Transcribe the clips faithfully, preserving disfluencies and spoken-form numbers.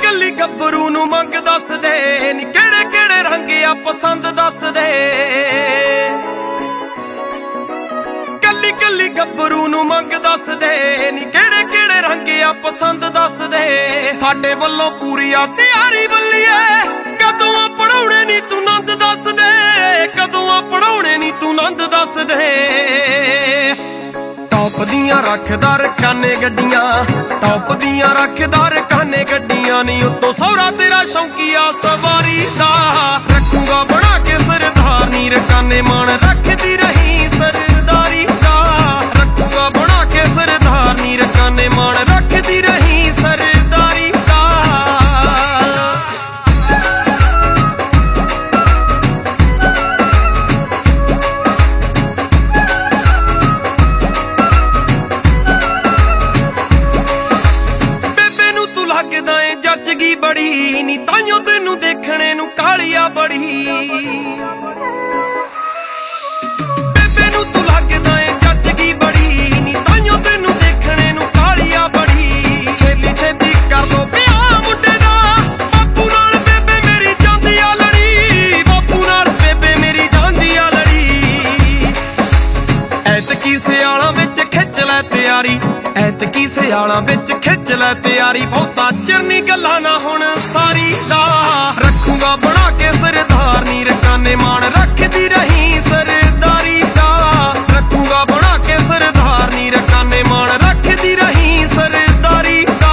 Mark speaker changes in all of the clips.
Speaker 1: ਕੱਲੀ ਗੱਭਰੂ ਨੂੰ ਮੰਗ ਦੱਸ ਦੇ ਨੀ ਕਿਹੜੇ ਕਿਹੜੇ ਰੰਗ ਆ ਪਸੰਦ ਦੱਸ ਦੇ। ਕੱਲੀ ਕੱਲੀ ਗੱਭਰੂ ਨੂੰ ਮੰਗ ਦੱਸ ਦੇ ਨੀ ਕਿਹੜੇ ਕਿਹੜੇ ਰੰਗ ਆ ਪਸੰਦ ਦੱਸ ਦੇ। ਸਾਡੇ ਵੱਲੋਂ ਪੂਰੀ ਆ ਤਿਆਰੀ ਬੱਲੀਏ, ਕਦੋਂ ਆ ਪੜਾਉਣੇ ਨੀ ਤੂੰ ਨੰਦ ਦੱਸ ਦੇ, ਕਦੋਂ ਆ ਪੜਾਉਣੇ ਨੀ ਤੂੰ ਨੰਦ ਦੱਸ ਦੇ। ਟੌਪ ਦੀਆਂ ਰੱਖਦਾਰ ਕਾਨੇ ਗੱਡੀਆਂ, ਟੌਪ ਦੀਆਂ ਰੱਖਦਾਰ ਕਾਨੇ ਗੱਡੀਆਂ ਨੀ ਉੱਤੋਂ ਸਹੁਰਾ ਤੇਰਾ ਸ਼ੌਂਕੀਆ ਸਵਾਰੀ ਦਾ। ਰੱਖੂਗਾ ਬਣਾ ਕੇ ਸਰਦਾਰ ਨੀ ਰਕਾਨੇ ਮਾਣ ਰੱਖਦੀ ਰਹੀ ਸਰਦਾਰੀ ਦਾ। ਰੱਖੂਗਾ ਬਣਾ ਕੇ ਸਰਦਾਰ ਨੀ ਰਕਾਨੇ ਮਾਣ ਰੱਖਦੀ ਰਹੀ ਸਰਦਾਰੀ ਦਾ। ਲੱਗਦਾ ਏ ਜੱਜ ਗੀ ਬੜੀ ਨੀ ਤਾਈਓ ਤੈਨੂੰ ਦੇਖਣੇ ਨੂੰ ਕਾਲੀਆ ਬੜੀ। ਬੇਬੇ ਨੂੰ ਤੂੰ ਲੱਗਦਾ ਏ ਜੱਜ ਗੀ ਬੜੀ ਨੀ ਤਾਈਓ ਤੈਨੂੰ ਦੇਖਣੇ ਨੂੰ ਕਾਲੀਆ ਬੜੀ। ਛੇਤੀ ਛੇਤੀ ਕਰ ਲੋ ਵਿਆਹ ਮੁੰਡੇ ਦਾ, ਬਾਪੂ ਨਾਲ ਬੇਬੇ ਮੇਰੀ ਜਾਂਦੀ ਆ ਲੜੀ, ਬਾਪੂ ਨਾਲ ਬੇਬੇ ਮੇਰੀ ਜਾਂਦੀ ਆ ਲੜੀ। ਐਤਕੀ ਸਿਆਲਾਂ ਵਿੱਚ ਖਿੱਚ ਲੈ ਤਿਆਰੀ, ਐਤਕੀ ਸਿਆਲਾਂ ਵਿੱਚ ਖਿੱਚ ਲੈ ਤਿਆਰੀ। ਬਹੁਤਾ ਚਿਰ ਨੀ ਗੱਲਾਂ ਨਾ ਹੁਣ ਸਾਰੀ ਦਾ। ਰੱਖੂਗਾ ਬਣਾ ਕੇ ਸਰਦਾਰ ਨੀ ਰਕਾਨੇ ਮਾਣ ਰੱਖਦੀ ਰਹੀ ਸਰਦਾਰੀ ਦਾ। ਰੱਖੂਗਾ ਬਣਾ ਕੇ ਸਰਦਾਰ ਨੀ ਰਕਾਨੇ ਮਾਣ ਰੱਖਦੀ ਰਹੀ ਸਰਦਾਰੀ ਦਾ।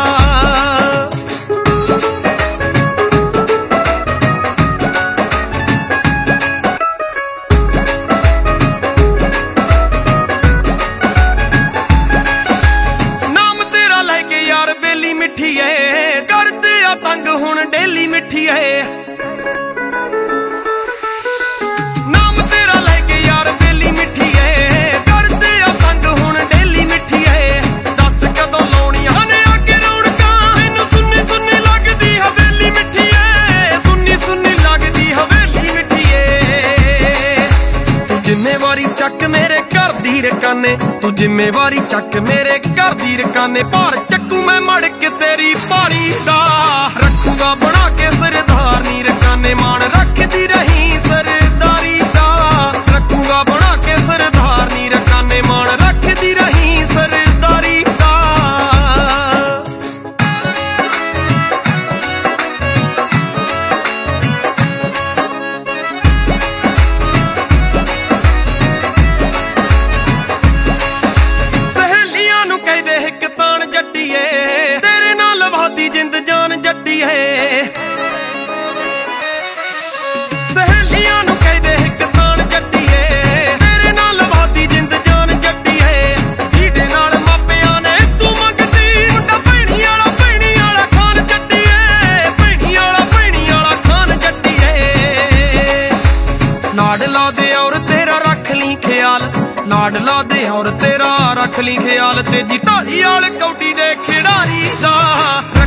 Speaker 1: ਯਾਰ ਬੇਲੀ ਮਿੱਠੀ ਏ ਕਰਦੇ ਆ ਤੰਗ ਹੁਣ ਡੇਲੀ ਮਿੱਠੀ ਏ। ਨਾਮ ਤੇਰਾ ਲੈ ਕੇ ਯਾਰ ਬੇਲੀ ਮਿੱਠੀ ਏ ਕਰਦੇ ਆ ਤੰਗ ਹੁਣ ਡੇਲੀ ਮਿੱਠੀ ਏ। ਦੱਸ ਕਦੋਂ ਲਾਉਣੀਆਂ ਨੇ ਅੱਗੇ ਰੌਣਕਾਂ, ਮੈਨੂੰ ਸੁੰਨੀ ਸੁੰਨੀ ਲੱਗਦੀ ਹਵੇਲੀ ਮਿੱਠੀ ਏ, ਸੁੰਨੀ ਸੁੰਨੀ ਲੱਗਦੀ ਹਵੇਲੀ ਮਿੱਠੀ ਏ। ਤੂੰ ਜ਼ਿੰਮੇਵਾਰੀ ਚੱਕ ਮੇਰੇ ਘਰ ਦੀ ਰਕਾਨੇ, ਤੂੰ ਜ਼ਿੰਮੇਵਾਰੀ ਚੱਕ ਮੇਰੇ ਘਰ ਦੀ ਰਕਾਨੇ। ਭਾਰ ਚੱਕੂ ਮੈਂ ਮੜ ਕੇ ਤੇਰੀ ਭਾਰੀ ਦਾ। ਰੱਖੂਗਾ ਬਣਾ ਕੇ ਸਰਦਾਰ ਨੀ ਰਕਾਨੇ ਮਾਣ ਰੱਖਦੀ ਰਹੀ ਸਰਦਾਰੀ ਦਾ। ਰੱਖੂਗਾ ਬਣਾ ਕੇ ਸਰਦਾਰ ਨੀ ਰਕਾਨੇ ਮਾਣ ਰੱਖਦੀ ਰਹੀ ਸਰਦਾਰੀ ਦਾ। ਸਹੇਲੀਆਂ ਨੂੰ ਕਹਿੰਦੇ ਇੱਕ ਤਾਣ ਜੱਟੀਏ, ਤੇਰੇ ਨਾਲ ਵਾਦੀ ਜਿੰਦ ਜਾਨ ਜੱਟੀਏ। ਸਹੇਲੀਆਂ ਨੂੰ ਕਹਿੰਦੇ ਇੱਕ ਤਾਣ ਜੱਟੀਏ, ਤੇਰੇ ਨਾਲ ਵਾਦੀ ਜਿੰਦ ਜਾਨ ਜੱਟੀਏ। ਜਿਹਦੇ ਨਾਲ ਮਾਪਿਆਂ ਨੇ ਤੂੰ ਮੰਗਦੀ, ਮੁੰਡਾ ਭੈਣੀ ਵਾਲਾ ਭੈਣੀ ਵਾਲਾ ਖਾਨ ਜੱਟੀਏ, ਭੈਣੀ ਵਾਲਾ ਭੈਣੀ ਵਾਲਾ ਖਾਨ ਜੱਟੀਏ। ਲਾਡਲਾ ਦੇ ਔਰ ਤੇਰਾ ਰੱਖ ਲਈ ਖਿਆਲ, ਲਾਡਲਾ ਦੇ ਔਰ ਤੇਰਾ ਰੱਖ ਲਈ ਖਿਆਲ। ਤੇਜੀ ਢਾਲੀ ਵਾਲ ਕੌਡੀ ਦੇ ਖਿਡਾਰੀ ਦਾ।